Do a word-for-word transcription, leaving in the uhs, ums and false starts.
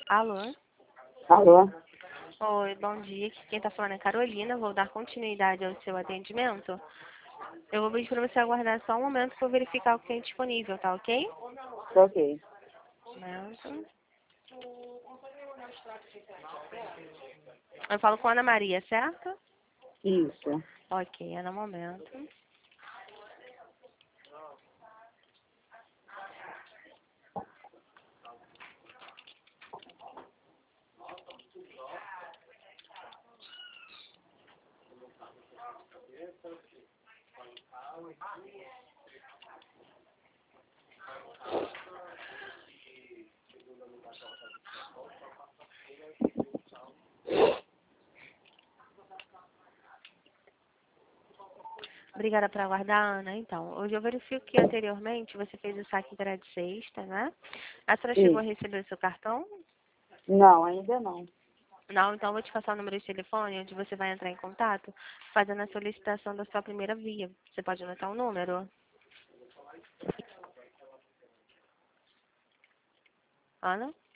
Alô? Alô? Oi, bom dia. Aqui quem tá falando é Carolina. Vou dar continuidade ao seu atendimento. Eu vou pedir para você aguardar só um momento para eu verificar o que tem disponível, tá ok? Tá ok. Momento. Eu falo com a Ana Maria, certo? Isso. Ok, Ana, um momento. Obrigada por aguardar, Ana. Então, hoje eu verifico que anteriormente você fez o saque que era de sexta, né? A senhora chegou a Isso. receber o seu cartão? Não, ainda não. Não, então eu vou te passar o número de telefone onde você vai entrar em contato fazendo a solicitação da sua primeira via. Você pode anotar o número? Ana?